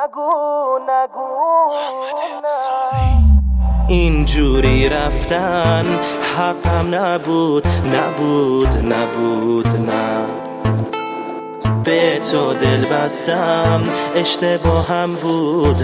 اینجوری رفتن حقم نبود نه به تو دل بستم اشتباهم بود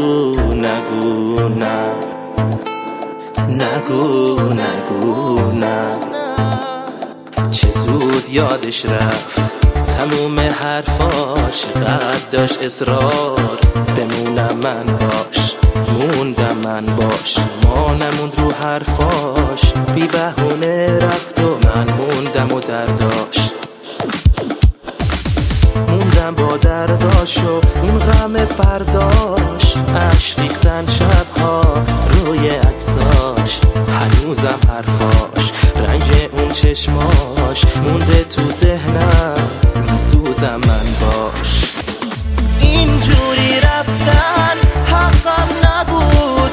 نگو نه چه زود یادش رفت تموم حرفاش قد داشت اصرار بمونم موندم من باش ما نموند رو حرفاش بی بهونه رفت و من موندم و درداش موندم با درداش و اون غم فرداش عشق ریختن شبها روی عکساش هنوزم حرفاش رنگ اون چشماش مونده تو ذهنم میسوزم من باش اینجوری رفتن حقم نبود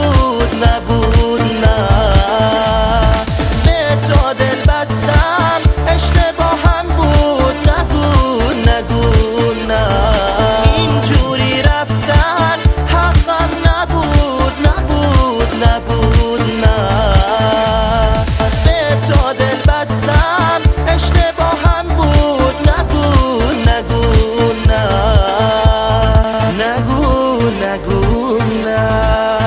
نه به تو دل بستم اشتباهم بود نگو نه اینجوری رفتن حقم نبود نه به تو دل بستم اشتباهم بود نگو نه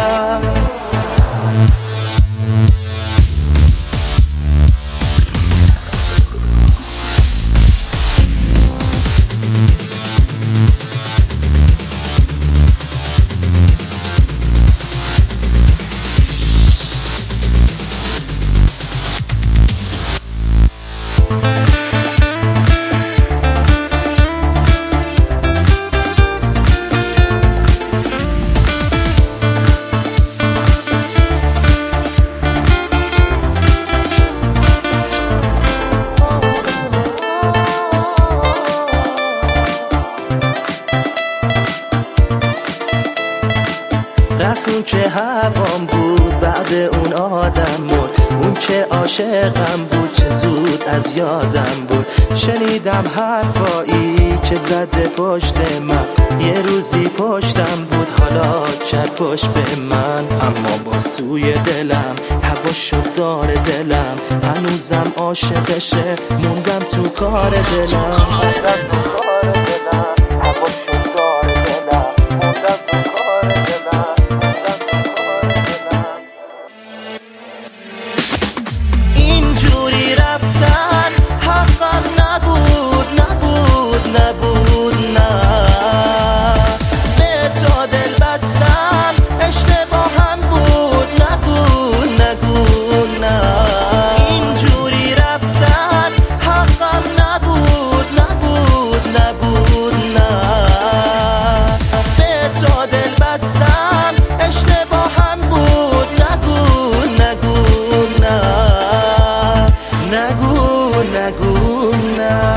رفت اون که هوام بود بعد اون آدم مرد اون که عاشقم بود چه زود از یادم بود شنیدم حرفایی که زده پشت من یه روزی پشتم بود حالا کرد پشت به من اما با سوی دلم هوا شد دار دلم هنوزم عاشقشه موندم تو کار دلم اینجوری رفتن حقم نبود نه به تو دل بستم اشتباهم بود نگو نه اینجوری رفتن حقم نبود نه به تو دل بستم اشتباهم بود نگو نه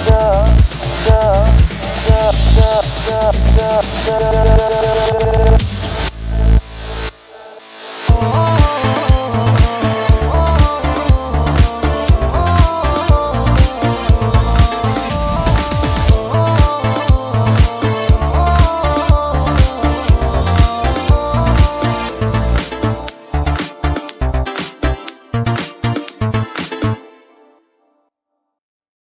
Yeah.